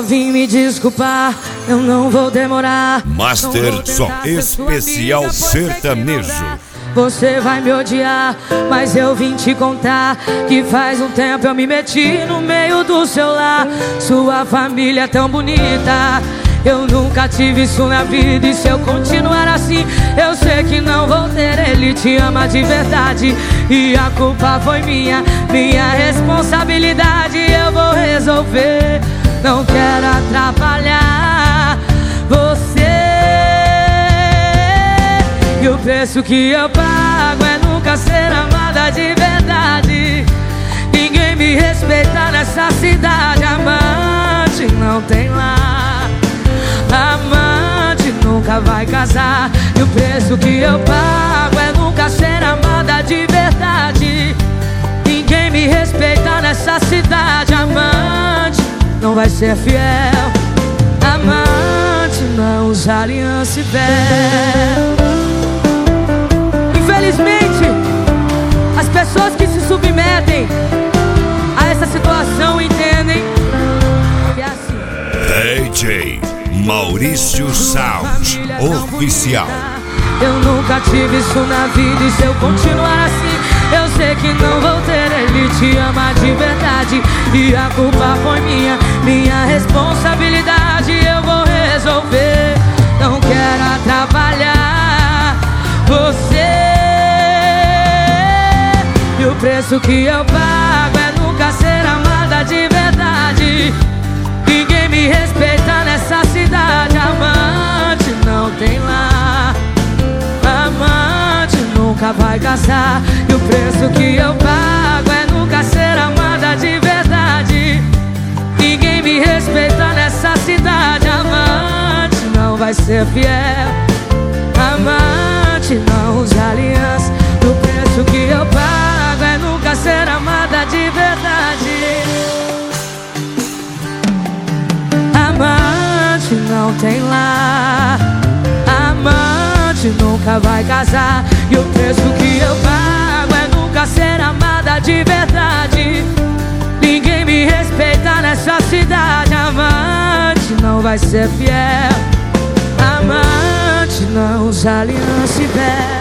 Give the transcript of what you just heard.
vim me desculpar, eu não vou demorar. Master Som Especial Sertanejo. Você vai me odiar, mas eu vim te contar que faz um tempo eu me meti no meio do seu lar. Sua família é tão bonita, eu nunca tive isso na vida. E se eu continuar assim, eu sei que não vou ter. Ele te ama de verdade e a culpa foi minha responsabilidade. Eu vou resolver, não quero atrapalhar você. E o preço que eu pago é nunca ser amada de verdade. Ninguém me respeita nessa cidade. Amante não tem lá, amante nunca vai casar. E o preço que eu pago é nunca ser amada de verdade. Ninguém me respeita nessa cidade. Amante não vai ser fiel, amante não usa aliança e véu. Infelizmente, as pessoas que se submetem a essa situação entendem que é assim. DJ Maurício Sound Oficial. Eu nunca tive isso na vida e se eu continuar assim, eu sei que não vou ter. Ele te ama de verdade e a culpa foi minha responsabilidade. Eu vou resolver, não quero atrapalhar você. E o preço que eu pago é nunca ser amada de verdade. Ninguém me respeita nessa cidade. Amante não tem lá, amante nunca vai casar. E o preço que eu pago é nunca ser amada de verdade. Ninguém me respeita nessa cidade. Amante não vai ser fiel, amante não usa aliança. E o preço que eu pago é nunca ser amada de verdade. Amante não tem lar, amante nunca vai casar. E o preço que eu pago é nunca ser amada de verdade. Ninguém me respeita nessa cidade. Amante não vai ser fiel, amante não usa aliança e véu.